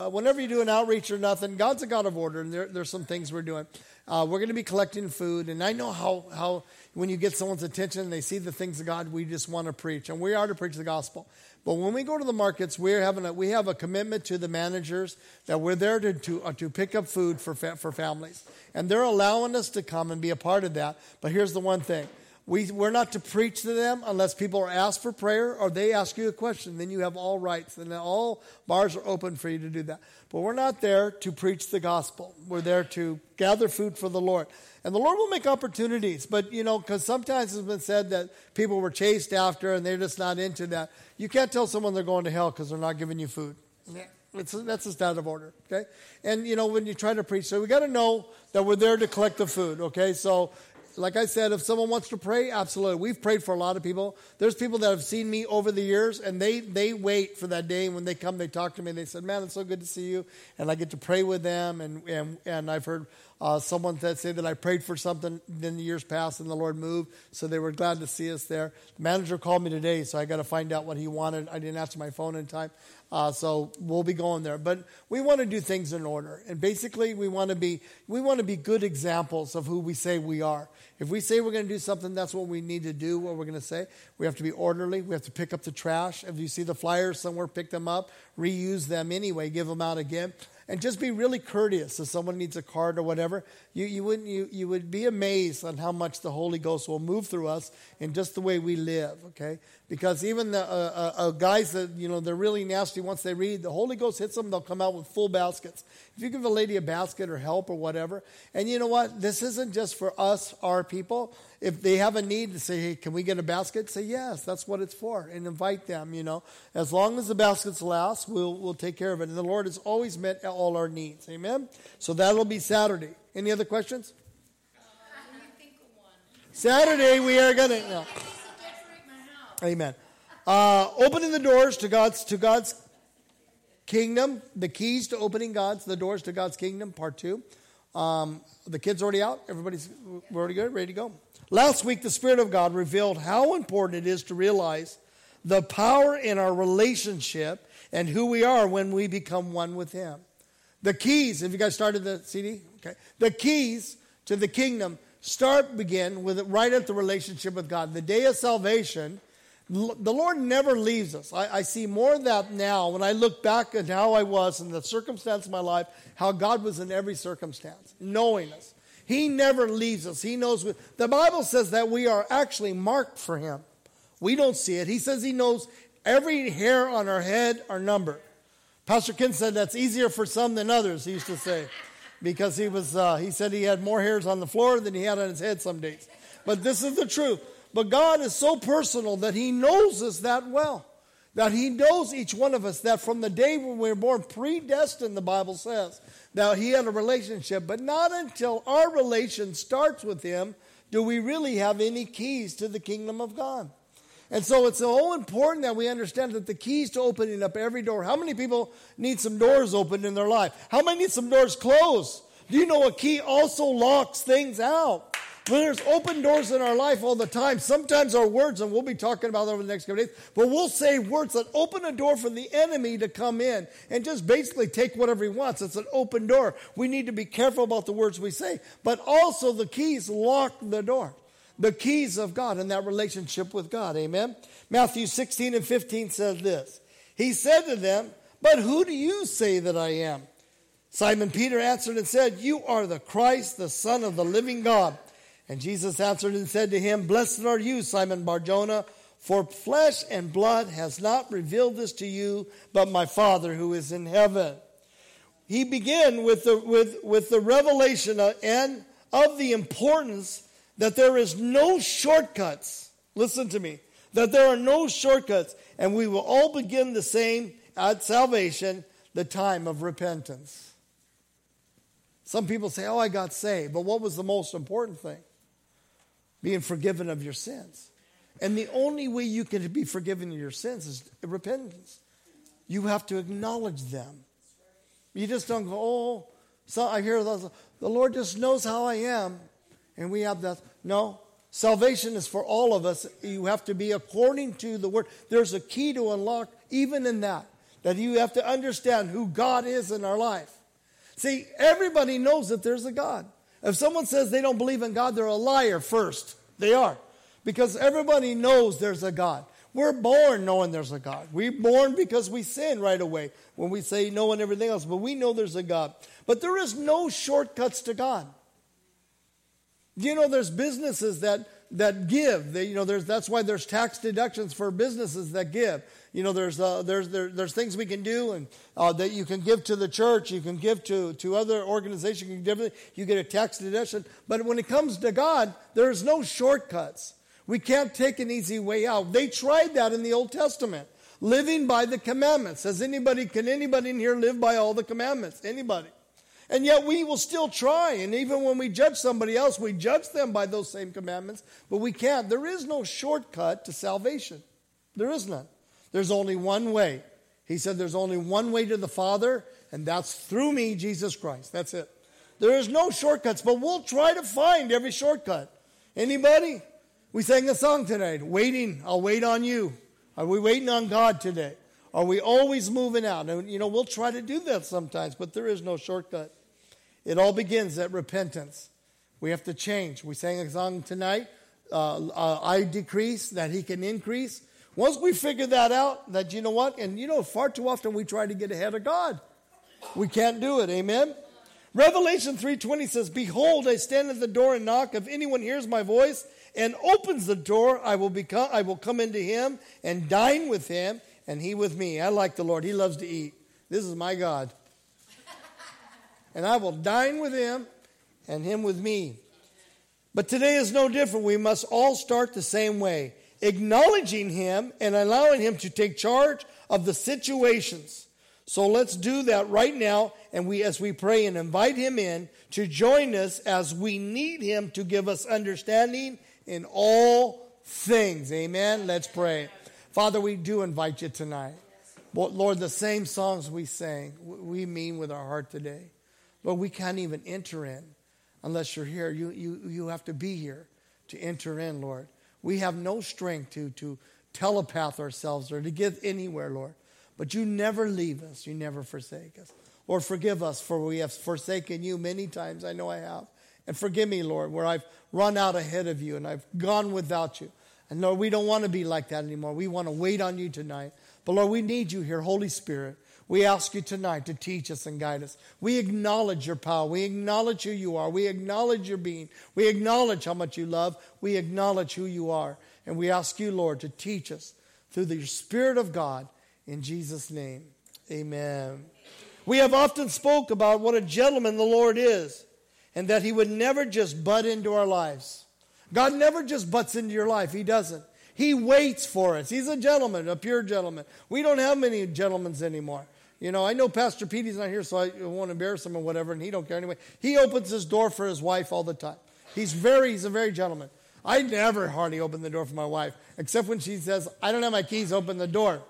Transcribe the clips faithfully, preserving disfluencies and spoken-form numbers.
Uh, whenever you do an outreach or nothing, God's a God of order, and there, there's some things we're doing. Uh, we're going to be collecting food, and I know how, how when you get someone's attention and they see the things of God, we just want to preach, and we are to preach the gospel. But when we go to the markets, we're having a, we have a commitment to the managers that we're there to to, uh, to pick up food for fa- for families, and they're allowing us to come and be a part of that. But here's the one thing. We, we're not to preach to them unless people are asked for prayer or they ask you a question. Then you have all rights, and all bars are open for you to do that. But we're not there to preach the gospel. We're there to gather food for the Lord. And the Lord will make opportunities. But, you know, because sometimes it's been said that people were chased after and they're just not into that. You can't tell someone they're going to hell because they're not giving you food. It's, that's just out of order, okay? And, you know, when you try to preach, so we got to know that we're there to collect the food, okay? So, like I said, if someone wants to pray, absolutely. We've prayed for a lot of people. There's people that have seen me over the years, and they, they wait for that day. When they come, they talk to me. They said, man, it's so good to see you. And I get to pray with them. And and, and I've heard uh, someone that say that I prayed for something in the years past, and the Lord moved. So they were glad to see us there. The manager called me today, so I got to find out what he wanted. I didn't answer my phone in time. Uh, so we'll be going there. But we want to do things in order. And basically, we want to be we want to be good examples of who we say we are. If we say we're going to do something, that's what we need to do, what we're going to say. We have to be orderly. We have to pick up the trash. If you see the flyers somewhere, pick them up. Reuse them anyway. Give them out again. And just be really courteous. If someone needs a card or whatever, you, you, wouldn't, you, you would be amazed on how much the Holy Ghost will move through us in just the way we live, okay? Because even the uh, uh, guys that, you know, they're really nasty once they read, the Holy Ghost hits them, they'll come out with full baskets. If you give a lady a basket or help or whatever, and you know what? This isn't just for us, our people. If they have a need to say, hey, can we get a basket? Say, yes, that's what it's for, and invite them, you know. As long as the baskets last, we'll, we'll take care of it. And the Lord has always met all our needs, amen? So that'll be Saturday. Any other questions? Uh, let me think of one. Saturday, we are going to... No. Amen. Uh, opening the doors to God's to God's kingdom, the keys to opening God's the doors to God's kingdom, part two. Um, the kids already out. Everybody's we're already good, ready to go. Last week, the Spirit of God revealed how important it is to realize the power in our relationship and who we are when we become one with Him. The keys. Have you guys started the C D? Okay. The keys to the kingdom start begin with right at the relationship with God. The day of salvation. The Lord never leaves us. I, I see more of that now when I look back at how I was and the circumstance of my life, how God was in every circumstance, knowing us. He never leaves us. He knows. We, the Bible says that we are actually marked for Him. We don't see it. He says He knows every hair on our head are numbered. Pastor Ken said that's easier for some than others, he used to say, because he was. Uh, he said he had more hairs on the floor than he had on his head some days. But this is the truth. But God is so personal that He knows us that well. That He knows each one of us. That from the day when we were born, predestined, the Bible says. That He had a relationship. But not until our relation starts with Him do we really have any keys to the kingdom of God. And so it's so important that we understand that the keys to opening up every door. How many people need some doors opened in their life? How many need some doors closed? Do you know a key also locks things out? When there's open doors in our life all the time, sometimes our words, and we'll be talking about that over the next couple days, but we'll say words that open a door for the enemy to come in and just basically take whatever he wants. It's an open door. We need to be careful about the words we say. But also the keys lock the door. The keys of God and that relationship with God. Amen? Matthew sixteen and fifteen says this. He said to them, but who do you say that I am? Simon Peter answered and said, you are the Christ, the Son of the living God. And Jesus answered and said to him, blessed are you, Simon Bar-Jonah, for flesh and blood has not revealed this to you, but my Father who is in heaven. He began with the, with, with the revelation of, and of the importance that there is no shortcuts. Listen to me. That there are no shortcuts. And we will all begin the same at salvation, the time of repentance. Some people say, oh, I got saved. But what was the most important thing? Being forgiven of your sins. And the only way you can be forgiven of your sins is repentance. You have to acknowledge them. You just don't go, oh, so I hear those, the Lord just knows how I am. And we have that. No, salvation is for all of us. You have to be according to the word. There's a key to unlock even in that. That you have to understand who God is in our life. See, everybody knows that there's a God. If someone says they don't believe in God, they're a liar first. They are. Because everybody knows there's a God. We're born knowing there's a God. We're born because we sin right away when we say no and everything else. But we know there's a God. But there is no shortcuts to God. You know, there's businesses that, that give. They, you know, there's, that's why there's tax deductions for businesses that give. You know, there's uh, there's there, there's things we can do, and uh, that you can give to the church, you can give to, to other organizations, you can give, you get a tax deduction. But when it comes to God, there's no shortcuts. We can't take an easy way out. They tried that in the Old Testament, living by the commandments. Has anybody, can anybody in here live by all the commandments? Anybody? And yet we will still try. And even when we judge somebody else, we judge them by those same commandments. But we can't. There is no shortcut to salvation. There is none. There's only one way. He said there's only one way to the Father, and that's through me, Jesus Christ. That's it. There is no shortcuts, but we'll try to find every shortcut. Anybody? We sang a song tonight, waiting, I'll wait on you. Are we waiting on God today? Are we always moving out? And, you know, we'll try to do that sometimes, but there is no shortcut. It all begins at repentance. We have to change. We sang a song tonight, uh, uh, I decrease, that he can increase. Once we figure that out, that you know what? And you know, far too often we try to get ahead of God. We can't do it, amen? Revelation three twenty says, behold, I stand at the door and knock. If anyone hears my voice and opens the door, I will become, I will come into him and dine with him, and he with me. I like the Lord. He loves to eat. This is my God. And I will dine with him and him with me. But today is no different. We must all start the same way, acknowledging him and allowing him to take charge of the situations. So let's do that right now, and we, as we pray, and invite him in to join us as we need him to give us understanding in all things. Amen. Let's pray. Father, we do invite you tonight. Lord, the same songs we sang, we mean with our heart today. Lord, we can't even enter in unless you're here. You, you, you have to be here to enter in, Lord. We have no strength to, to telepath ourselves or to get anywhere, Lord. But you never leave us. You never forsake us. Lord, forgive us, for we have forsaken you many times. I know I have. And forgive me, Lord, where I've run out ahead of you and I've gone without you. And Lord, we don't want to be like that anymore. We want to wait on you tonight. But Lord, we need you here, Holy Spirit. We ask you tonight to teach us and guide us. We acknowledge your power. We acknowledge who you are. We acknowledge your being. We acknowledge how much you love. We acknowledge who you are. And we ask you, Lord, to teach us through the Spirit of God. In Jesus' name, amen. We have often spoke about what a gentleman the Lord is, and that he would never just butt into our lives. God never just butts into your life. He doesn't. He waits for us. He's a gentleman, a pure gentleman. We don't have many gentlemen anymore. You know, I know Pastor Petey's not here, so I won't embarrass him or whatever, and he don't care anyway. He opens his door for his wife all the time. He's very, he's a very gentleman. I never hardly open the door for my wife, except when she says, I don't have my keys, open the door.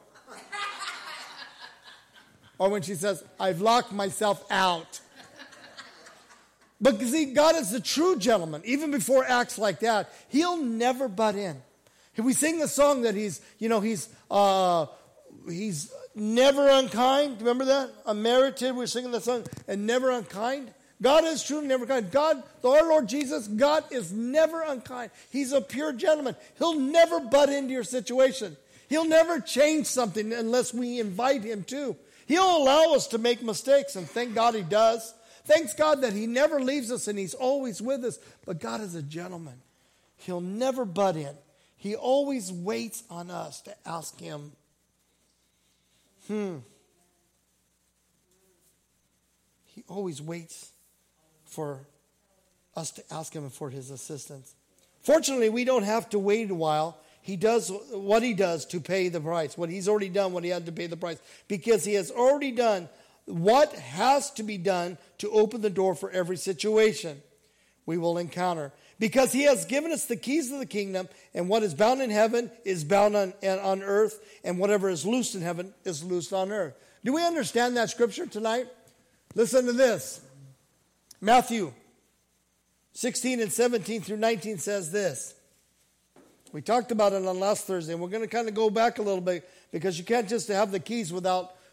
Or when she says, I've locked myself out. But see, God is the true gentleman. Even before acts like that, he'll never butt in. We sing the song that he's, you know, he's uh, he's never unkind. Remember that? Unmerited, we're singing that song, and never unkind. God is truly never kind. God, our Lord Jesus, God is never unkind. He's a pure gentleman. He'll never butt into your situation. He'll never change something unless we invite him to. He'll allow us to make mistakes, and thank God he does. Thanks God that he never leaves us and he's always with us. But God is a gentleman. He'll never butt in. He always waits on us to ask him. Hmm. He always waits for us to ask him for his assistance. Fortunately, we don't have to wait a while. He does what he does to pay the price. What he's already done, what he had to pay the price. Because he has already done what has to be done to open the door for every situation we will encounter. Because he has given us the keys of the kingdom, and what is bound in heaven is bound on, on earth, and whatever is loosed in heaven is loosed on earth. Do we understand that scripture tonight? Listen to this. Matthew sixteen and seventeen through nineteen says this. We talked about it on last Thursday, and we're going to kind of go back a little bit, because you can't just have the keys without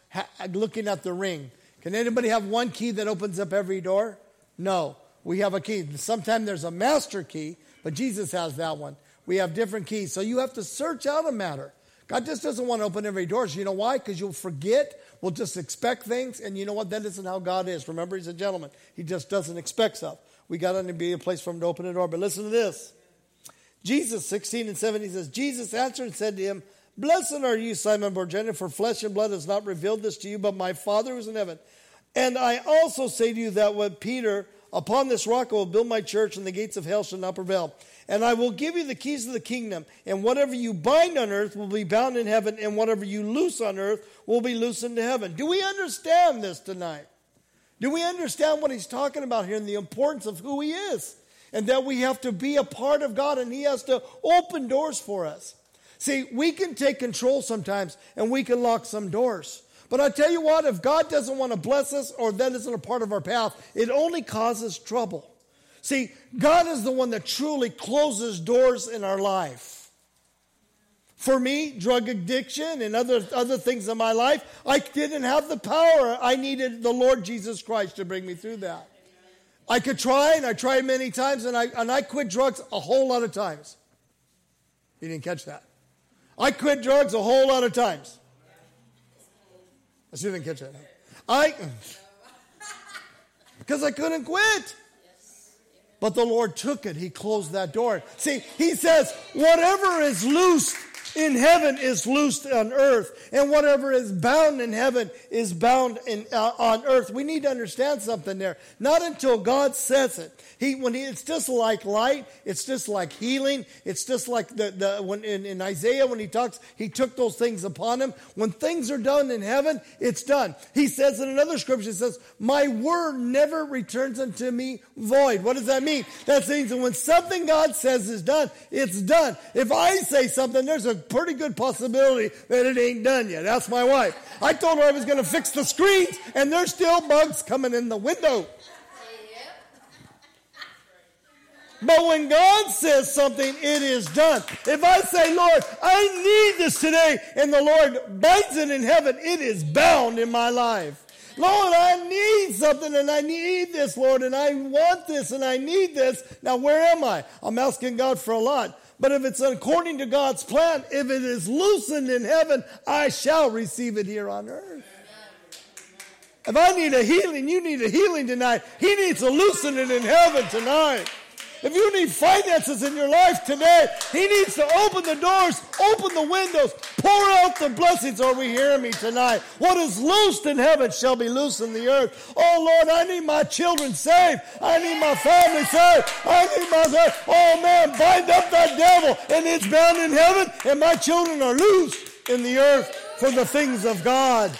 ha- looking at the ring. Can anybody have one key that opens up every door? No. We have a key. Sometimes there's a master key, but Jesus has that one. We have different keys. So you have to search out a matter. God just doesn't want to open every door. So you know why? Because you'll forget. We'll just expect things. And you know what? That isn't how God is. Remember, he's a gentleman. He just doesn't expect stuff. We got to be a place for him to open the door. But listen to this. Jesus, sixteen and seventeen says, Jesus answered and said to him, Blessed are you, Simon Barjona, for flesh and blood has not revealed this to you, but my Father who is in heaven. And I also say to you that what Peter, upon this rock I will build my church, and the gates of hell shall not prevail. And I will give you the keys of the kingdom, and whatever you bind on earth will be bound in heaven, and whatever you loose on earth will be loosed into heaven. Do we understand this tonight? Do we understand what he's talking about here and the importance of who he is? And that we have to be a part of God, and he has to open doors for us. See, we can take control sometimes, and we can lock some doors. But I tell you what, if God doesn't want to bless us, or that isn't a part of our path, it only causes trouble. See, God is the one that truly closes doors in our life. For me, drug addiction and other, other things in my life, I didn't have the power. I needed the Lord Jesus Christ to bring me through that. I could try, and I tried many times, and I, and I quit drugs a whole lot of times. You didn't catch that. I quit drugs a whole lot of times. I still didn't catch that. I, because I couldn't quit. But the Lord took it. He closed that door. See, he says, whatever is loosed in heaven is loosed on earth. And whatever is bound in heaven is bound in, uh, on earth. We need to understand something there. Not until God says it. He, when he, it's just like light. It's just like healing. It's just like the, the when in, in Isaiah when he talks, he took those things upon him. When things are done in heaven, it's done. He says in another scripture, it says, my word never returns unto me void. What does that mean? That means that when something God says is done, it's done. If I say something, there's a pretty good possibility that it ain't done yet. That's my wife. I told her I was going to fix the screens, and there's still bugs coming in the window. But when God says something, it is done. If I say, Lord, I need this today, and the Lord binds it in heaven, it is bound in my life. Lord, I need something, and I need this, Lord, and I want this, and I need this. Now, where am I? I'm asking God for a lot. But if it's according to God's plan, if it is loosened in heaven, I shall receive it here on earth. If I need a healing, you need a healing tonight. He needs to loosen it in heaven tonight. If you need finances in your life today, he needs to open the doors, open the windows, pour out the blessings. Are we hearing me tonight? What is loosed in heaven shall be loosed in the earth. Oh, Lord, I need my children saved. I need my family saved. I need my, oh, man, bind up that devil. And it's bound in heaven, and my children are loosed in the earth for the things of God.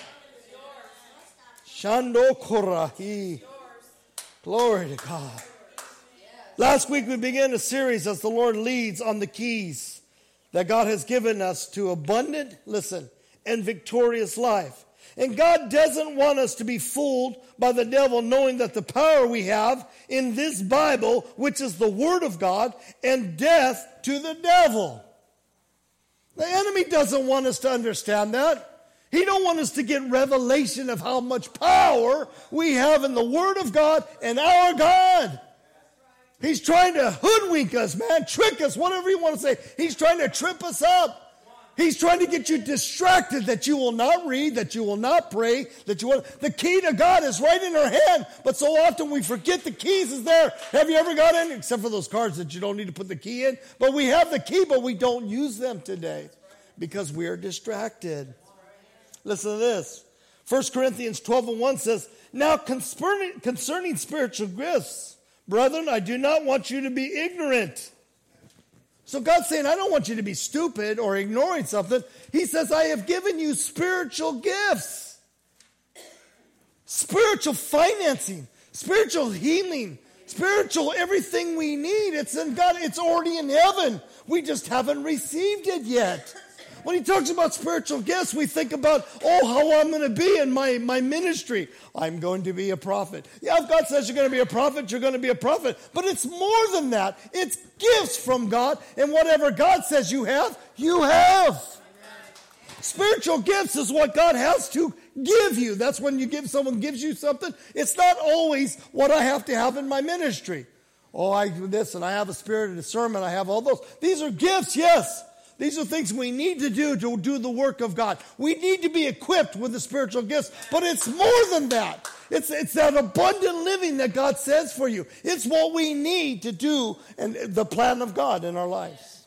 Shando Korahi. Glory to God. Last week we began a series as the Lord leads on the keys that God has given us to abundant, listen, and victorious life. And God doesn't want us to be fooled by the devil, knowing that the power we have in this Bible, which is the Word of God, and death to the devil. The enemy doesn't want us to understand that. He don't want us to get revelation of how much power we have in the Word of God and our God. He's trying to hoodwink us, man, trick us, whatever you want to say. He's trying to trip us up. He's trying to get you distracted that you will not read, that you will not pray, that you will. The key to God is right in our hand, but so often we forget the keys is there. Have you ever got in? Except for those cards that you don't need to put the key in. But we have the key, but we don't use them today because we are distracted. Listen to this. First Corinthians twelve and one says, now concerning, concerning spiritual gifts, brethren, I do not want you to be ignorant. So God's saying, I don't want you to be stupid or ignoring something. He says, I have given you spiritual gifts. Spiritual financing, spiritual healing, spiritual everything we need. It's in God, it's already in heaven. We just haven't received it yet. When he talks about spiritual gifts, we think about, oh, how I'm going to be in my, my ministry. I'm going to be a prophet. Yeah, if God says you're going to be a prophet, you're going to be a prophet. But it's more than that. It's gifts from God. And whatever God says you have, you have. Spiritual gifts is what God has to give you. That's when you give someone gives you something. It's not always what I have to have in my ministry. Oh, I do this and I have a spirit of discernment. I have all those. These are gifts, yes. These are things we need to do to do the work of God. We need to be equipped with the spiritual gifts, but it's more than that. It's, it's that abundant living that God says for you. It's what we need to do and the plan of God in our lives.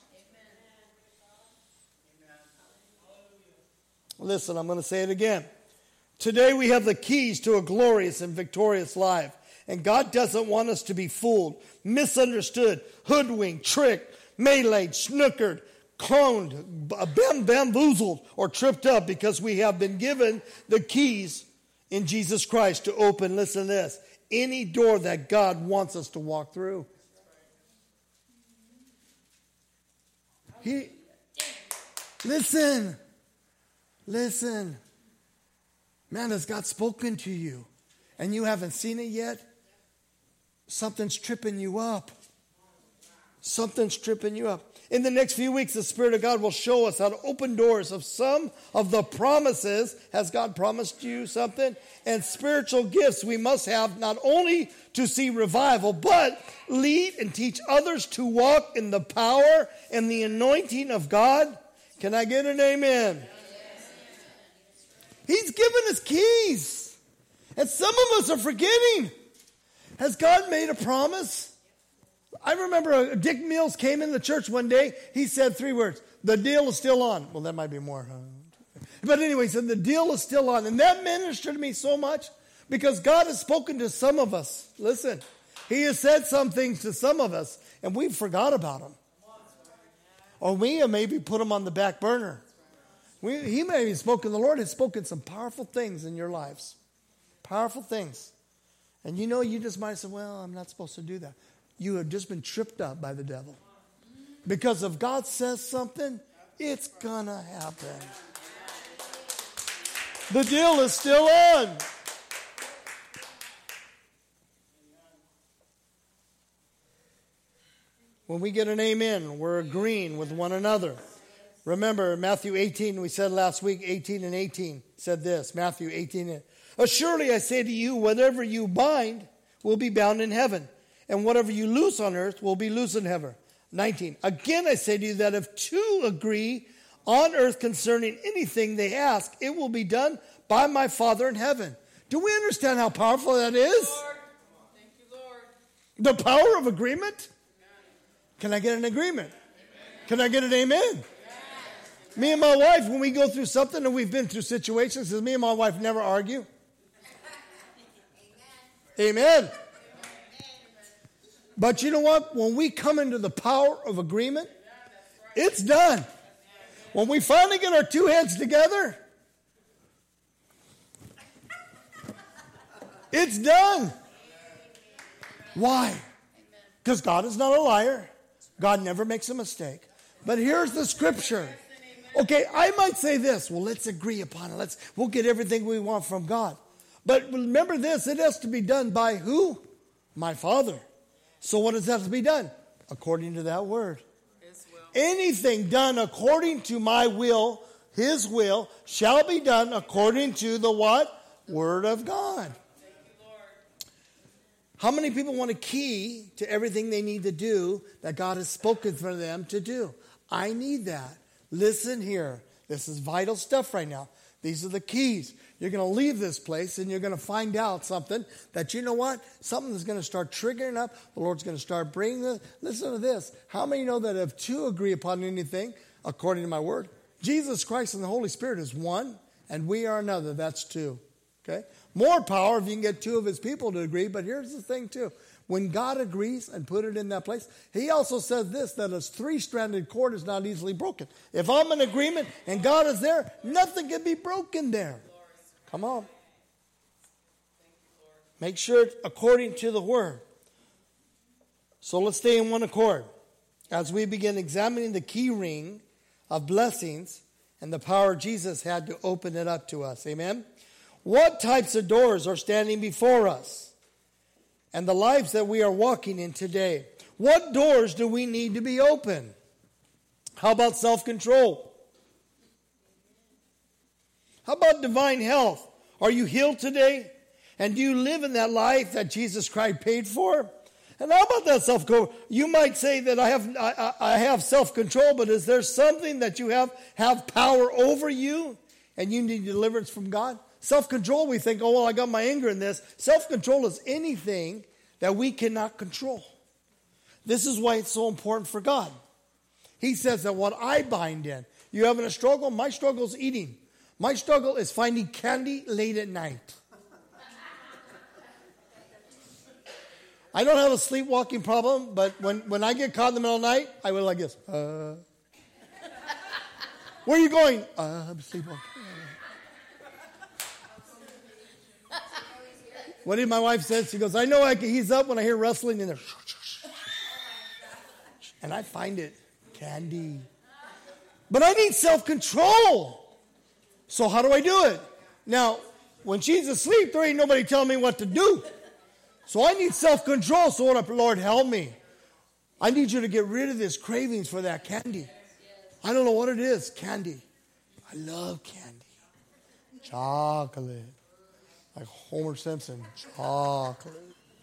Listen, I'm going to say it again. Today we have the keys to a glorious and victorious life. And God doesn't want us to be fooled, misunderstood, hoodwinked, tricked, meleeed, snookered, cloned, bam, bamboozled, or tripped up, because we have been given the keys in Jesus Christ to open, listen to this, any door that God wants us to walk through. He, listen, listen. Man, has God spoken to you and you haven't seen it yet? Something's tripping you up. Something's tripping you up. In the next few weeks, the Spirit of God will show us how to open doors of some of the promises. Has God promised you something? And spiritual gifts we must have, not only to see revival, but lead and teach others to walk in the power and the anointing of God. Can I get an amen? He's given us keys. And some of us are forgetting. Has God made a promise? I remember Dick Mills came in the church one day. He said three words. The deal is still on. Well, that might be more. Huh? But anyway, he said the deal is still on. And that ministered to me so much because God has spoken to some of us. Listen, he has said some things to some of us and we forgot about them. Or we have maybe put them on the back burner. We, he may have spoken, the Lord has spoken some powerful things in your lives. Powerful things. And you know, you just might say, well, I'm not supposed to do that. You have just been tripped up by the devil. Because if God says something, it's going to happen. The deal is still on. When we get an amen, we're agreeing with one another. Remember, Matthew eighteen, we said last week, eighteen and eighteen said this. Matthew eighteen. Surely I say to you, whatever you bind will be bound in heaven. And whatever you loose on earth will be loose in heaven. nineteen. Again, I say to you that if two agree on earth concerning anything they ask, it will be done by my Father in heaven. Do we understand how powerful that is? Lord. Thank you, Lord. The power of agreement? Can I get an agreement? Amen. Can I get an amen? Amen. Me and my wife, when we go through something and we've been through situations, because me and my wife never argue. Amen. Amen. But you know what? When we come into the power of agreement, it's done. When we finally get our two heads together, it's done. Why? Because God is not a liar. God never makes a mistake. But here's the scripture. Okay, I might say this. Well, let's agree upon it. Let's we'll get everything we want from God. But remember this, it has to be done by who? My Father. So what does that have to be done? According to that word. His will. Anything done according to my will, his will, shall be done according to the what? Word of God. Thank you, Lord. How many people want a key to everything they need to do that God has spoken for them to do? I need that. Listen here. This is vital stuff right now. These are the keys. You're going to leave this place and you're going to find out something that, you know what? Something is going to start triggering up. The Lord's going to start bringing the, listen to this. How many know that if two agree upon anything, according to my word, Jesus Christ and the Holy Spirit is one and we are another. That's two. Okay? More power if you can get two of his people to agree. But here's the thing too. When God agrees and put it in that place, he also says this, that a three-stranded cord is not easily broken. If I'm in agreement and God is there, nothing can be broken there. Come on. Make sure it's according to the word. So let's stay in one accord as we begin examining the key ring of blessings and the power Jesus had to open it up to us. Amen. What types of doors are standing before us and the lives that we are walking in today? What doors do we need to be open? How about self-control? How about divine health Are you healed today? And do you live in that life that Jesus Christ paid for? And how about that self-control? You might say that I have I, I have self-control, but is there something that you have have power over you and you need deliverance from God? Self-control, we think, oh, well, I got my anger in this. Self-control is anything that we cannot control. This is why it's so important for God. He says that what I bind in, you having a struggle? My struggle is eating. My struggle is finding candy late at night. I don't have a sleepwalking problem, but when, when I get caught in the middle of the night, I will like this. Uh, where are you going? Uh, I'm sleepwalking. What did my wife say? She goes, I know I can, he's up when I hear rustling in there. And I find it candy. But I need self-control. So how do I do it? Now, when she's asleep, there ain't nobody telling me what to do. So I need self-control. So what up, Lord, help me. I need you to get rid of this cravings for that candy. I don't know what it is. Candy. I love candy. Chocolate. Like Homer Simpson. Chocolate.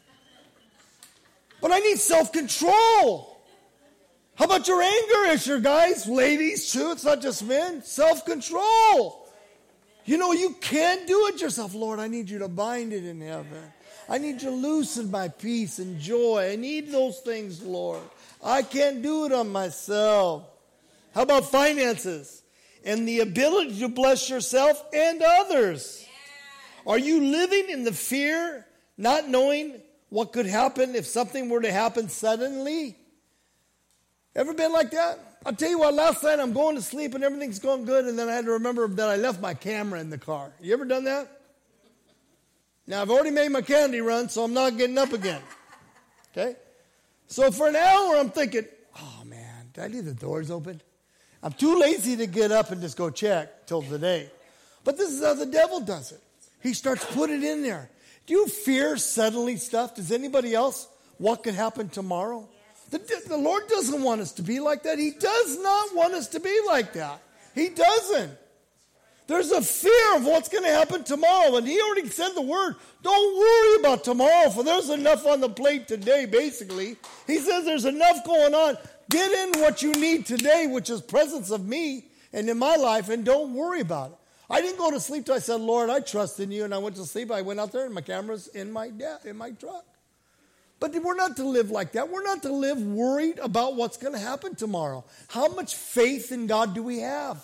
But I need self-control. How about your anger issue, guys? Ladies, too. It's not just men. Self-control. You know, you can't do it yourself. Lord, I need you to bind it in heaven. I need you to loosen my peace and joy. I need those things, Lord. I can't do it on myself. How about finances and the ability to bless yourself and others? Are you living in the fear, not knowing what could happen if something were to happen suddenly? Ever been like that? I'll tell you what, last night I'm going to sleep and everything's going good, and then I had to remember that I left my camera in the car. You ever done that? Now, I've already made my candy run, so I'm not getting up again. Okay? So for an hour, I'm thinking, oh, man, did I leave the doors open? I'm too lazy to get up and just go check till today. But this is how the devil does it. He starts putting it in there. Do you fear suddenly stuff? Does anybody else? What could happen tomorrow? The, the Lord doesn't want us to be like that. He does not want us to be like that. He doesn't. There's a fear of what's going to happen tomorrow. And he already said the word, don't worry about tomorrow, for there's enough on the plate today, basically. He says there's enough going on. Get in what you need today, which is presence of me and in my life, and don't worry about it. I didn't go to sleep till I said, Lord, I trust in you. And I went to sleep. I went out there and my camera's in my, da- in my truck. But we're not to live like that. We're not to live worried about what's going to happen tomorrow. How much faith in God do we have?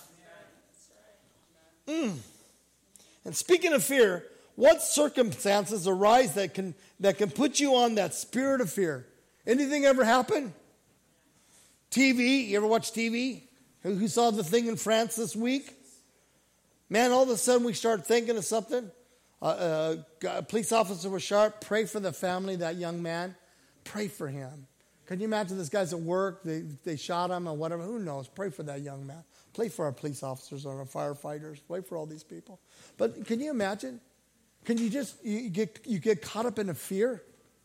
Mm. And speaking of fear, what circumstances arise that can that can put you on that spirit of fear? Anything ever happen? T V, you ever watch T V? Who, who saw the thing in France this week? Man, all of a sudden we start thinking of something. Uh, uh, a police officer was sharp. Pray for the family, that young man. Pray for him. Can you imagine this guy's at work? They, they shot him or whatever. Who knows? Pray for that young man. Pray for our police officers or our firefighters. Pray for all these people. But can you imagine? Can you just, you get, you get caught up in a fear?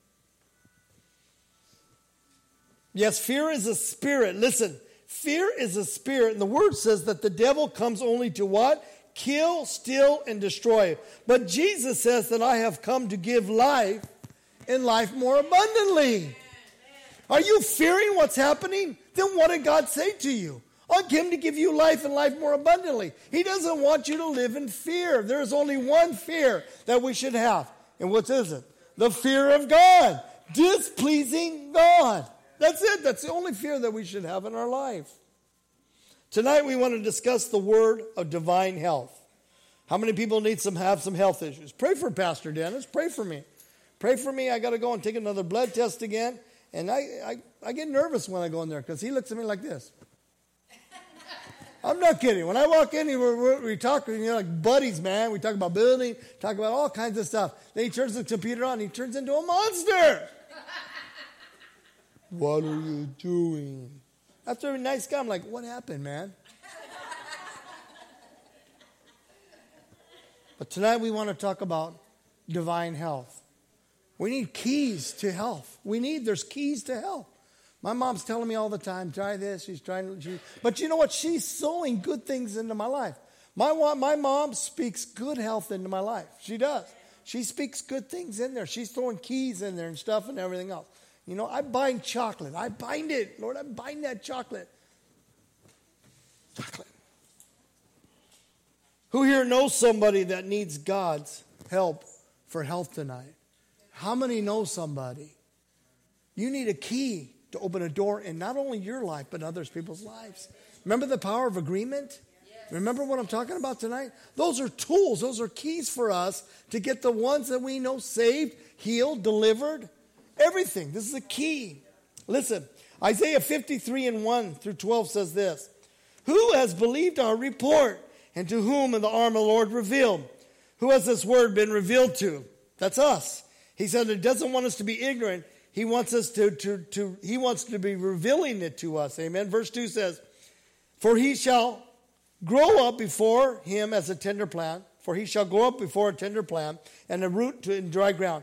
Yes, fear is a spirit. Listen, fear is a spirit. And the word says that the devil comes only to what? Kill, steal, and destroy. But Jesus says that I have come to give life and life more abundantly. Are you fearing what's happening? Then what did God say to you? I came to give you life and life more abundantly. He doesn't want you to live in fear. There is only one fear that we should have. And what is it? The fear of God. Displeasing God. That's it. That's the only fear that we should have in our life. Tonight we want to discuss the word of divine health. How many people need some have some health issues? Pray for Pastor Dennis. Pray for me. Pray for me. I got to go and take another blood test again. And I, I, I get nervous when I go in there because he looks at me like this. I'm not kidding. When I walk in, we, we talk, you know, like buddies, man. We talk about building, talk about all kinds of stuff. Then he turns the computer on. He turns into a monster. What are you doing? After a nice guy, I'm like, what happened, man? But tonight we want to talk about divine health. We need keys to health. We need, there's keys to health. My mom's telling me all the time, try this, she's trying to, she, but you know what? She's sowing good things into my life. My, my mom speaks good health into my life. She does. She speaks good things in there. She's throwing keys in there and stuff and everything else. You know, I bind chocolate. I bind it. Lord, I bind that chocolate. Chocolate. Who here knows somebody that needs God's help for health tonight? How many know somebody? You need a key to open a door in not only your life, but others people's lives. Remember the power of agreement? Remember what I'm talking about tonight? Those are tools. Those are keys for us to get the ones that we know saved, healed, delivered, everything. This is a key. Listen, Isaiah fifty-three and one through twelve says this. Who has believed our report, and to whom in the arm of the Lord revealed? Who has this word been revealed to? That's us. He said he doesn't want us to be ignorant. He wants us to, to, to he wants to be revealing it to us. Amen. Verse two says, for he shall grow up before him as a tender plant, for he shall grow up before a tender plant, and a root to, in dry ground.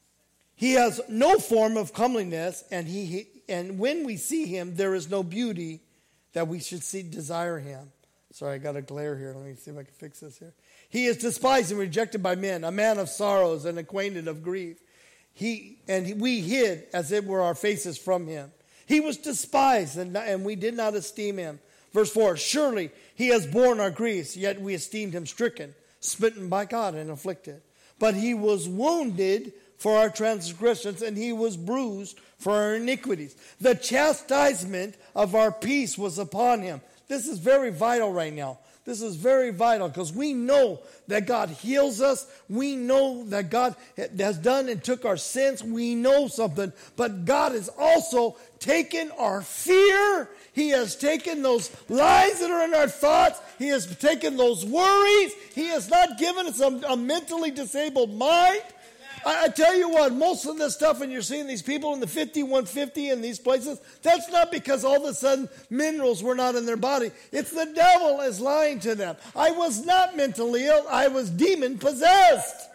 He has no form of comeliness, and he, he and when we see him, there is no beauty that we should see desire him. Sorry, I got a glare here. Let me see if I can fix this here. He is despised and rejected by men, a man of sorrows and acquainted of grief. He and we hid as it were our faces from him. He was despised, and, and we did not esteem him. Verse four, surely he has borne our griefs, yet we esteemed him stricken, smitten by God and afflicted. But he was wounded for our transgressions, and he was bruised for our iniquities. The chastisement of our peace was upon him. This is very vital right now. This is very vital because we know that God heals us. We know that God has done and took our sins. We know something. But God has also taken our fear. He has taken those lies that are in our thoughts. He has taken those worries. He has not given us a, a mentally disabled mind. I, I tell you what, most of this stuff, and you're seeing these people in the fifty-one fifty in these places, that's not because all of a sudden minerals were not in their body. It's the devil is lying to them. I was not mentally ill. I was demon possessed.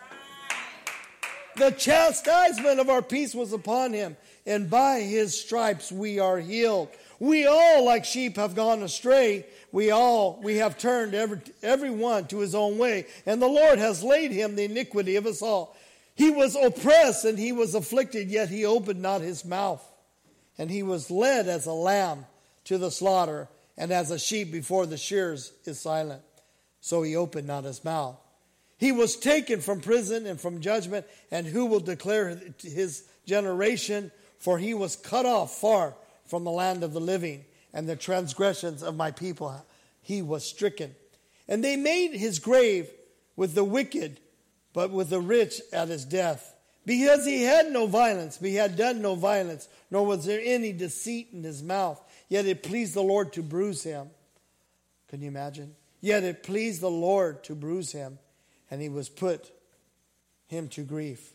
The chastisement of our peace was upon him, and by his stripes we are healed. We all, like sheep, have gone astray. We all, we have turned every, every one to his own way, and the Lord has laid him the iniquity of us all. He was oppressed and he was afflicted, yet he opened not his mouth. And he was led as a lamb to the slaughter, and as a sheep before the shearers is silent. So he opened not his mouth. He was taken from prison and from judgment, and who will declare his generation? For he was cut off far from the land of the living, and the transgressions of my people he was stricken. And they made his grave with the wicked, but with the rich at his death. Because he had no violence, he had done no violence, nor was there any deceit in his mouth. Yet it pleased the Lord to bruise him. Can you imagine? Yet it pleased the Lord to bruise him, and he was put him to grief.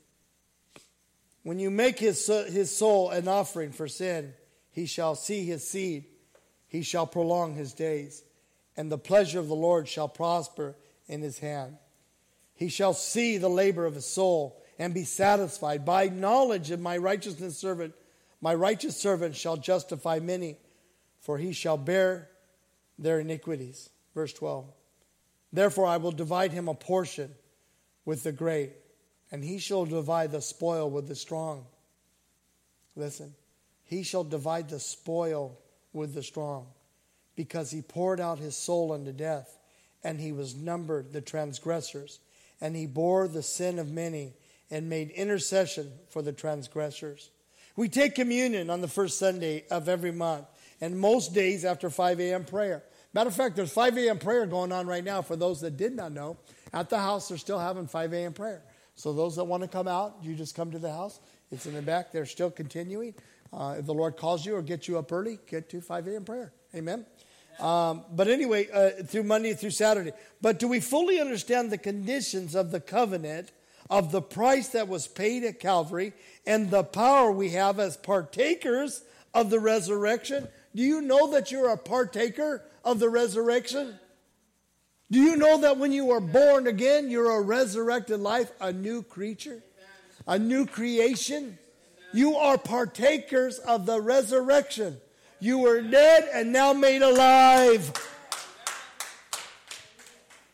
When you make his, his soul an offering for sin, he shall see his seed. He shall prolong his days, and the pleasure of the Lord shall prosper in his hand. He shall see the labor of his soul and be satisfied. By knowledge of my righteousness servant, my righteous servant shall justify many, for he shall bear their iniquities. Verse twelve. Therefore I will divide him a portion with the great, and he shall divide the spoil with the strong. Listen, he shall divide the spoil with the strong, because he poured out his soul unto death, and he was numbered the transgressors. And he bore the sin of many and made intercession for the transgressors. We take communion on the first Sunday of every month, and most days after five a.m. prayer. Matter of fact, there's five a.m. prayer going on right now for those that did not know. At the house, they're still having five a.m. prayer. So those that want to come out, you just come to the house. It's in the back. They're still continuing. Uh, if the Lord calls you or gets you up early, get to five a.m. prayer. Amen. Um, but anyway, uh, through Monday through Saturday. But do we fully understand the conditions of the covenant, of the price that was paid at Calvary, and the power we have as partakers of the resurrection? Do you know that you're a partaker of the resurrection? Do you know that when you are born again, you're a resurrected life, a new creature, a new creation? You are partakers of the resurrection. You were dead and now made alive.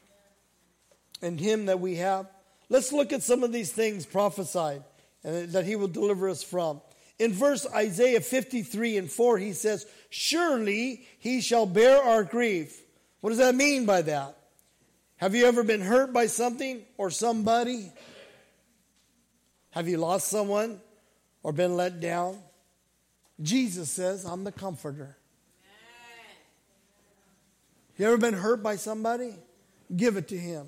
and him that we have. Let's look at some of these things prophesied and that he will deliver us from. In verse Isaiah fifty-three and four, he says, surely he shall bear our grief. What does that mean by that? Have you ever been hurt by something or somebody? Have you lost someone or been let down? Jesus says, I'm the comforter. You ever been hurt by somebody? Give it to him.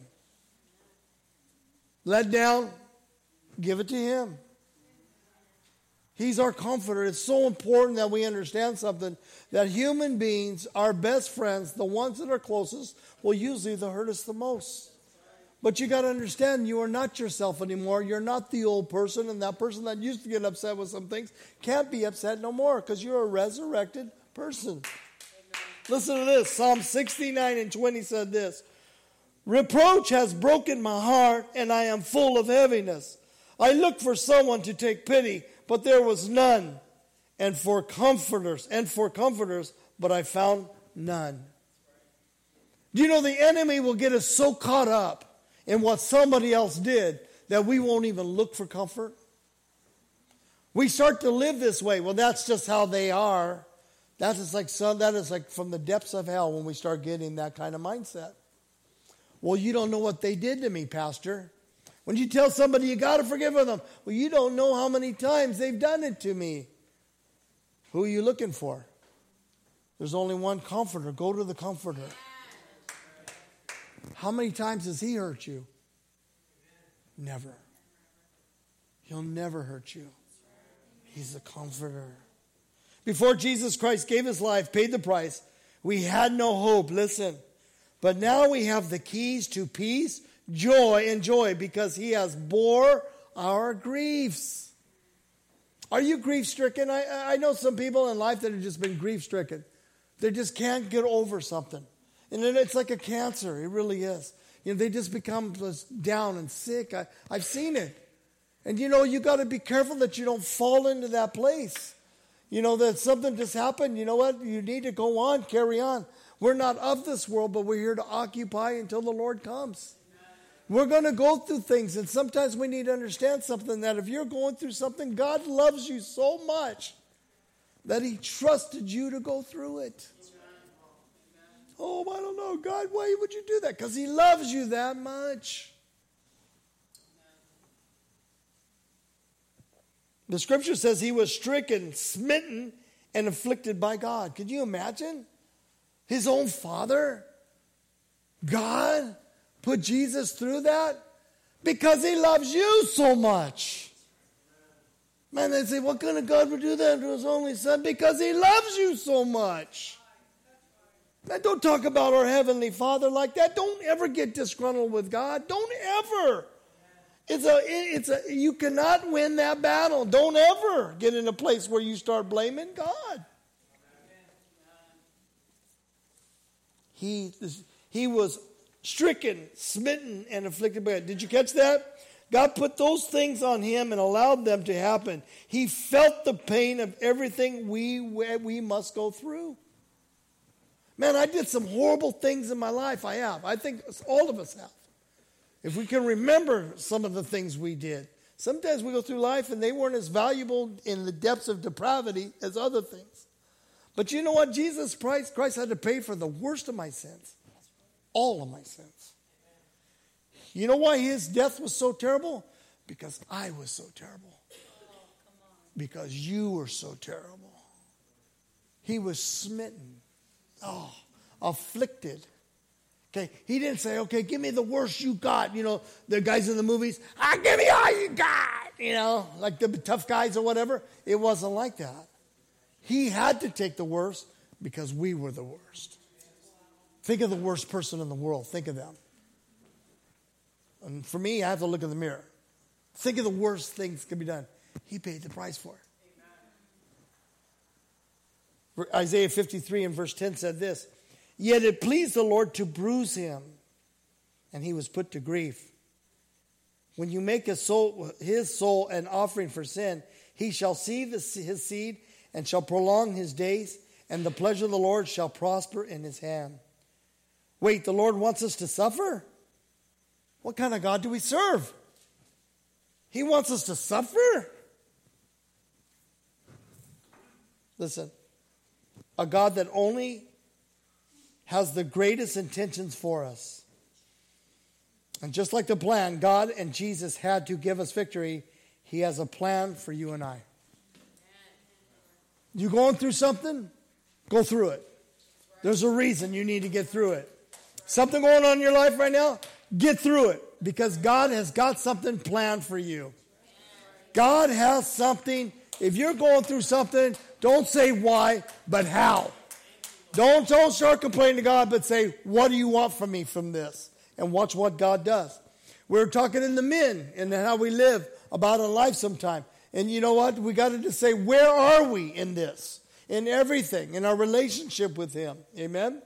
Let down? Give it to him. He's our comforter. It's so important that we understand something, that human beings, our best friends, the ones that are closest, will usually hurt us the most. But you got to understand, you are not yourself anymore. You're not the old person, and that person that used to get upset with some things can't be upset no more because you're a resurrected person. Amen. Listen to this. Psalm sixty-nine and twenty said this. Reproach has broken my heart, and I am full of heaviness. I looked for someone to take pity, but there was none. And for comforters, and for comforters, but I found none. Do you know the enemy will get us so caught up in what somebody else did that we won't even look for comfort? We start to live this way. Well, that's just how they are. That is like some, that is like from the depths of hell when we start getting that kind of mindset. Well, you don't know what they did to me, Pastor. When you tell somebody you got to forgive them, well, you don't know how many times they've done it to me. Who are you looking for? There's only one comforter. Go to the comforter. How many times has he hurt you? Never. He'll never hurt you. He's the comforter. Before Jesus Christ gave his life, paid the price, we had no hope. Listen. But now we have the keys to peace, joy, and joy because he has bore our griefs. Are you grief-stricken? I, I know some people in life that have just been grief-stricken. They just can't get over something. And then it's like a cancer. It really is. You know, they just become just down and sick. I, I've seen it. And, you know, you got to be careful that you don't fall into that place. You know, that something just happened. You know what? You need to go on, carry on. We're not of this world, but we're here to occupy until the Lord comes. We're going to go through things, and sometimes we need to understand something, that if you're going through something, God loves you so much that he trusted you to go through it. Oh, I don't know, God, why would you do that? Because he loves you that much. The scripture says he was stricken, smitten, and afflicted by God. Could you imagine? His own father, God, put Jesus through that because he loves you so much. Man, they say, what kind of God would do that to his only son? Because he loves you so much. Man, don't talk about our Heavenly Father like that. Don't ever get disgruntled with God. Don't ever. It's a, it's a, you cannot win that battle. Don't ever get in a place where you start blaming God. He, he was stricken, smitten, and afflicted by God. Did you catch that? God put those things on him and allowed them to happen. He felt the pain of everything we, we must go through. Man, I did some horrible things in my life. I have. I think all of us have. If we can remember some of the things we did. Sometimes we go through life and they weren't as valuable in the depths of depravity as other things. But you know what? Jesus Christ, Christ had to pay for the worst of my sins. All of my sins. You know why his death was so terrible? Because I was so terrible. Because you were so terrible. He was smitten. Oh, afflicted. Okay, he didn't say, okay, give me the worst you got. You know, the guys in the movies, ah, give me all you got. You know, like the tough guys or whatever. It wasn't like that. He had to take the worst because we were the worst. Think of the worst person in the world. Think of them. And for me, I have to look in the mirror. Think of the worst things that can be done. He paid the price for it. Isaiah fifty-three and verse ten said this, yet it pleased the Lord to bruise him, and he was put to grief. When you make his soul, his soul an offering for sin, he shall see the, his seed and shall prolong his days, and the pleasure of the Lord shall prosper in his hand. Wait, the Lord wants us to suffer? What kind of God do we serve? He wants us to suffer? Listen, a God that only has the greatest intentions for us. And just like the plan, God and Jesus had to give us victory. He has a plan for you and I. You going through something? Go through it. There's a reason you need to get through it. Something going on in your life right now? Get through it. Because God has got something planned for you. God has something. If you're going through something, don't say why, but how. Don't, don't start complaining to God, but say, what do you want from me from this? And watch what God does. We're talking in the men and how we live about in life sometime. And you know what? We got to just say, where are we in this? In everything, in our relationship with Him. Amen?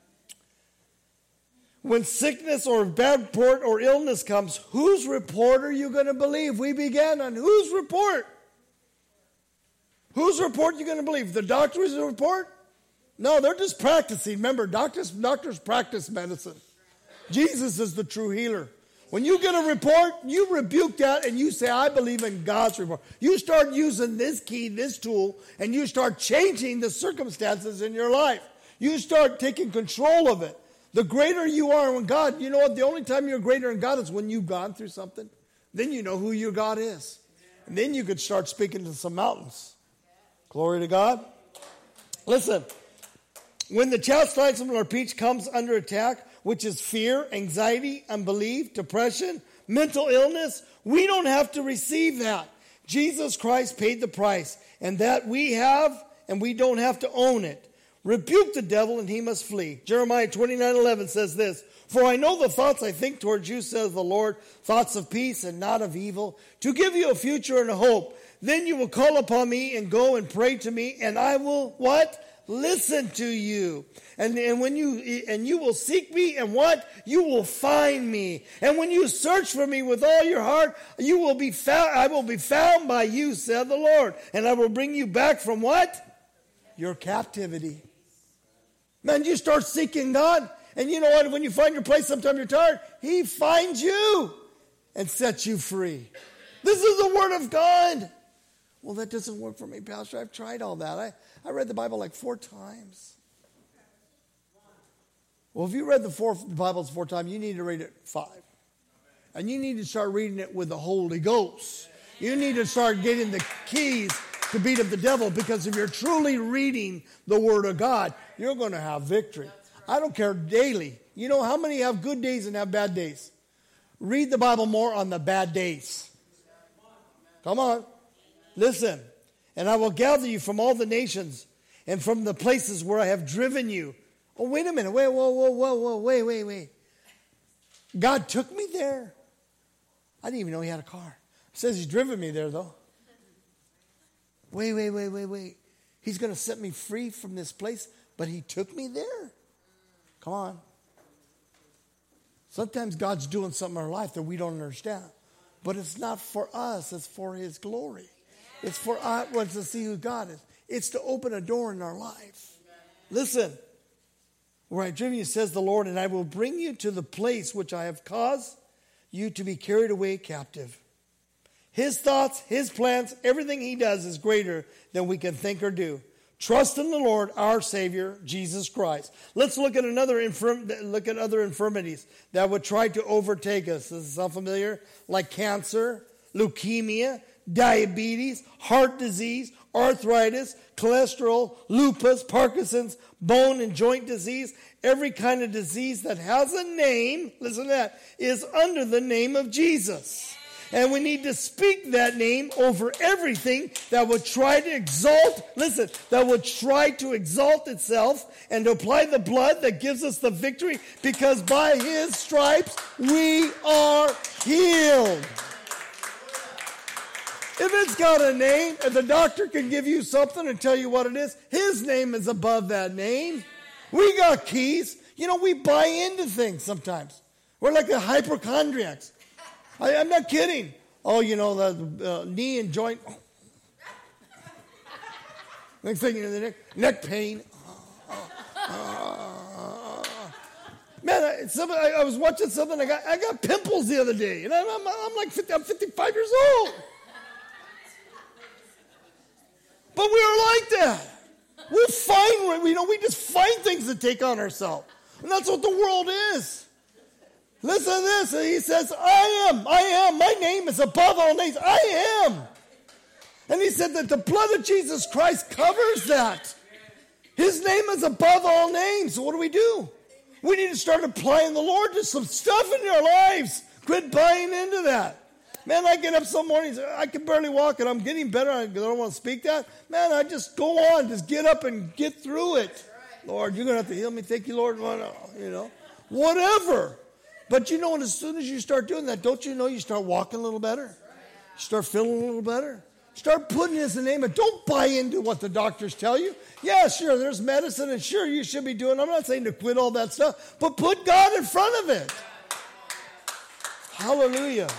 When sickness or bad report or illness comes, whose report are you going to believe? We began on whose report? Whose report are you going to believe? The doctor's report? No, they're just practicing. Remember, doctors, doctors practice medicine. Jesus is the true healer. When you get a report, you rebuke that and you say, I believe in God's report. You start using this key, this tool, and you start changing the circumstances in your life. You start taking control of it. The greater you are in God, you know what? The only time you're greater in God is when you've gone through something. Then you know who your God is. And then you could start speaking to some mountains. Glory to God. Listen, when the chastisement or peach comes under attack, which is fear, anxiety, unbelief, depression, mental illness, we don't have to receive that. Jesus Christ paid the price, and that we have, and we don't have to own it. Rebuke the devil, and he must flee. Jeremiah twenty-nine eleven says this, for I know the thoughts I think towards you, says the Lord, thoughts of peace and not of evil, to give you a future and a hope. Then you will call upon me and go and pray to me, and I will, what? Listen to you. And, and when you and you will seek me, and what? You will find me. And when you search for me with all your heart, you will be found, I will be found by you, said the Lord. And I will bring you back from what? Your captivity. Man, you start seeking God, and you know what? When you find your place, sometimes you're tired, He finds you and sets you free. This is the Word of God. Well, that doesn't work for me, Pastor. I've tried all that. I, I read the Bible like four times. Well, if you read the four the Bibles four times, you need to read it five. And you need to start reading it with the Holy Ghost. You need to start getting the keys to beat up the devil, because if you're truly reading the Word of God, you're going to have victory. I don't care daily. You know how many have good days and have bad days? Read the Bible more on the bad days. Come on. Listen. And I will gather you from all the nations and from the places where I have driven you. Oh, wait a minute. Wait, whoa, whoa, whoa, whoa, wait, wait, wait. God took me there. I didn't even know He had a car. It says He's driven me there, though. Wait, wait, wait, wait, wait. He's going to set me free from this place, but He took me there. Come on. Sometimes God's doing something in our life that we don't understand. But it's not for us. It's for His glory. It's for us to see who God is. It's to open a door in our life. Listen. Where I driven you, says the Lord, and I will bring you to the place which I have caused you to be carried away captive. His thoughts, His plans, everything He does is greater than we can think or do. Trust in the Lord, our Savior, Jesus Christ. Let's look at another infirm, look at other infirmities that would try to overtake us. This is sound familiar? Like cancer, leukemia, diabetes, heart disease, arthritis, cholesterol, lupus, Parkinson's, bone and joint disease. Every kind of disease that has a name, listen to that, is under the name of Jesus. And we need to speak that name over everything that would try to exalt, listen, that would try to exalt itself, and to apply the blood that gives us the victory, because by His stripes we are healed. If it's got a name, and the doctor can give you something and tell you what it is, His name is above that name. We got keys. You know, we buy into things sometimes. We're like the hypochondriacs. I, I'm not kidding. Oh, you know, the uh, knee and joint. Next thing you know, the neck, neck pain. Man, I, some, I, I was watching something. I got I got pimples the other day, and I'm, I'm, I'm like fifty, I'm fifty-five years old. But we are like that. We'll find, you know, we just find things to take on ourselves, and that's what the world is. Listen to this. He says, "I am, I am. My name is above all names. I am." And he said that the blood of Jesus Christ covers that. His name is above all names. So what do we do? We need to start applying the Lord to some stuff in our lives. Quit buying into that. Man, I get up some mornings, I can barely walk, and I'm getting better. I don't want to speak that. Man, I just go on. Just get up and get through it. Lord, you're going to have to heal me. Thank you, Lord. You know, whatever. But you know, as soon as you start doing that, don't you know you start walking a little better? You start feeling a little better. Start putting his name in. Don't buy into what the doctors tell you. Yeah, sure, there's medicine, and sure, you should be doing. I'm not saying to quit all that stuff, but put God in front of it. Hallelujah.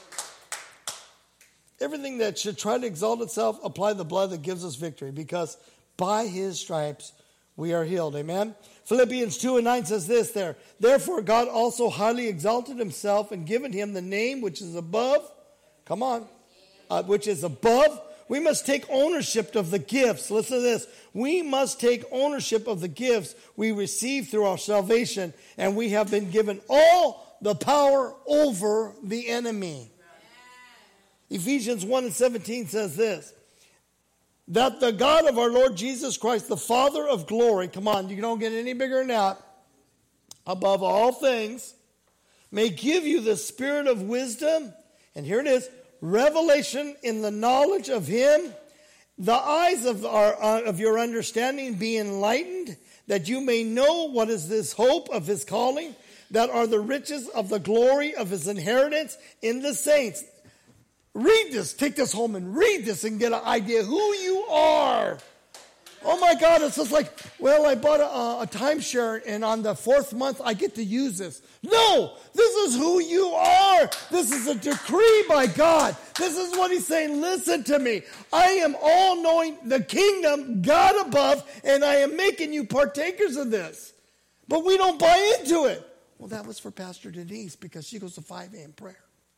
Everything that should try to exalt itself, apply the blood that gives us victory, because by his stripes we are healed. Amen. Philippians two and nine says this there. Therefore, God also highly exalted himself and given him the name which is above. Come on. Uh, which is above. We must take ownership of the gifts. Listen to this. We must take ownership of the gifts we receive through our salvation, and we have been given all the power over the enemy. Ephesians one and seventeen says this. That the God of our Lord Jesus Christ, the Father of glory, come on, you don't get any bigger than that, above all things, may give you the spirit of wisdom, and here it is, revelation in the knowledge of him, the eyes of, our, uh, of your understanding be enlightened, that you may know what is this hope of his calling, that are the riches of the glory of his inheritance in the saints. Read this, take this home and read this and get an idea who you are. Oh my God, it's just like, well, I bought a, a timeshare and on the fourth month I get to use this. No, this is who you are. This is a decree by God. This is what he's saying. Listen to me. I am all-knowing, the kingdom, God above, and I am making you partakers of this. But we don't buy into it. Well, that was for Pastor Denise because she goes to five a.m. prayer.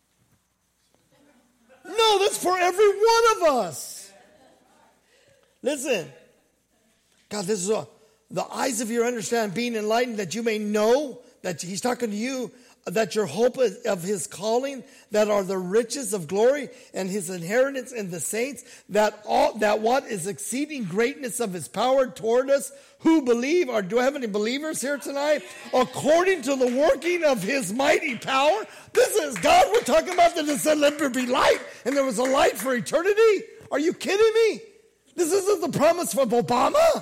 No, that's for every one of us. Listen. God, this is a, the eyes of your understanding being enlightened, that you may know, that he's talking to you, that your hope of his calling, that are the riches of glory and his inheritance in the saints, that all, that what is exceeding greatness of his power toward us who believe. Or do I have any believers here tonight? According to the working of his mighty power. This is God. We're talking about that it said, let there be light, and there was a light for eternity. Are you kidding me? This isn't the promise from Obama.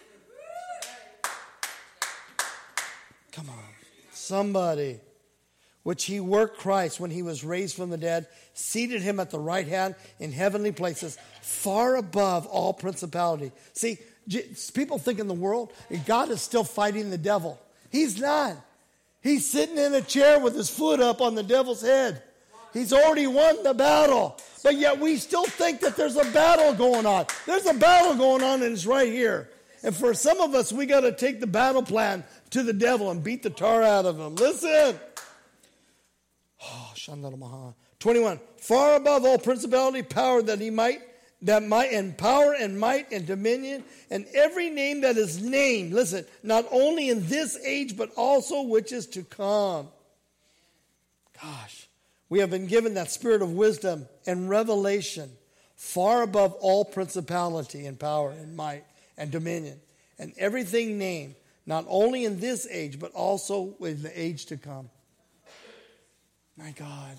Come on. Somebody. Which he worked Christ when he was raised from the dead, seated him at the right hand in heavenly places, far above all principality. See, people think in the world, God is still fighting the devil. He's not. He's sitting in a chair with his foot up on the devil's head. He's already won the battle. But yet we still think that there's a battle going on. There's a battle going on, and it's right here. And for some of us, we got to take the battle plan to the devil and beat the tar out of him. Listen. Oh, twenty-one. Far above all principality, power that he might, that might, and power and might and dominion, and every name that is named. Listen, not only in this age, but also which is to come. Gosh, we have been given that spirit of wisdom and revelation, far above all principality and power and might and dominion, and everything named, not only in this age, but also in the age to come. My God.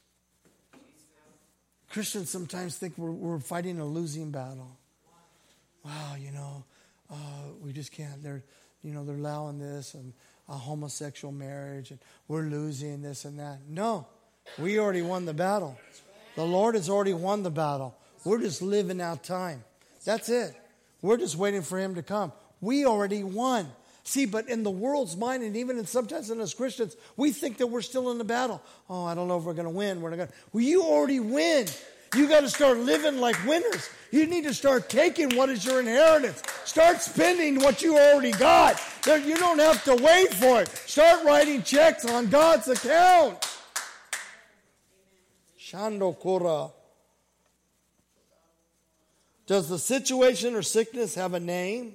Christians sometimes think we're, we're fighting a losing battle. Wow, you know, uh, we just can't. They're, you know, they're allowing this and a homosexual marriage, and we're losing this and that. No, we already won the battle. The Lord has already won the battle. We're just living out time. That's it. We're just waiting for him to come. We already won. See, but in the world's mind, and even in sometimes in us Christians, we think that we're still in the battle. Oh, I don't know if we're going to win. We're not going to. Well, you already win. You got to start living like winners. You need to start taking what is your inheritance. Start spending what you already got. There, you don't have to wait for it. Start writing checks on God's account. Shando Kora. Does the situation or sickness have a name?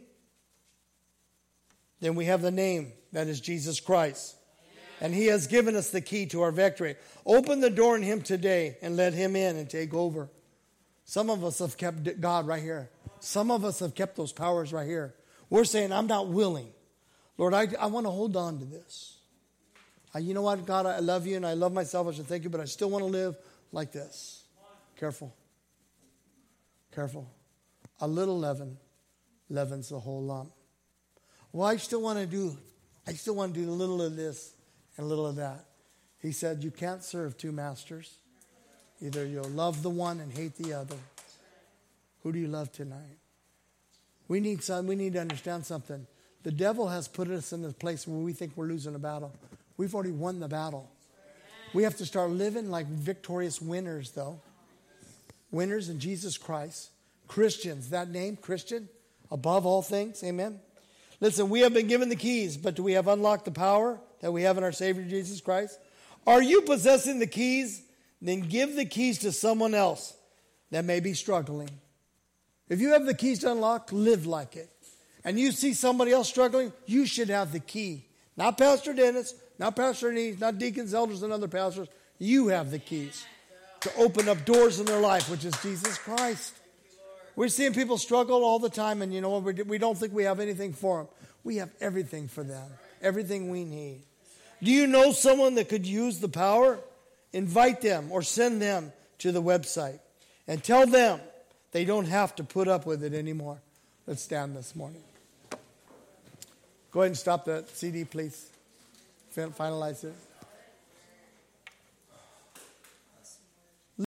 Then we have the name, that is Jesus Christ. And he has given us the key to our victory. Open the door in him today and let him in and take over. Some of us have kept God right here. Some of us have kept those powers right here. We're saying, I'm not willing. Lord, I, I want to hold on to this. I, you know what, God, I love you and I love myself. I should thank you, but I still want to live like this. Careful. Careful. A little leaven leavens the whole lump. Well, I still want to do, I still want to do a little of this and a little of that. He said, you can't serve two masters. Either you'll love the one and hate the other. Who do you love tonight? We need some, we need to understand something. The devil has put us in a place where we think we're losing a battle. We've already won the battle. We have to start living like victorious winners, though. Winners in Jesus Christ. Christians, that name, Christian, above all things, amen. Listen, we have been given the keys, but do we have unlocked the power that we have in our Savior Jesus Christ? Are you possessing the keys? Then give the keys to someone else that may be struggling. If you have the keys to unlock, live like it. And you see somebody else struggling, you should have the key. Not Pastor Dennis, not Pastor Nees, not deacons, elders, and other pastors. You have the keys to open up doors in their life, which is Jesus Christ. We're seeing people struggle all the time, and you know what? We don't think we have anything for them. We have everything for them, everything we need. Do you know someone that could use the power? Invite them or send them to the website and tell them they don't have to put up with it anymore. Let's stand this morning. Go ahead and stop the C D, please. Finalize it.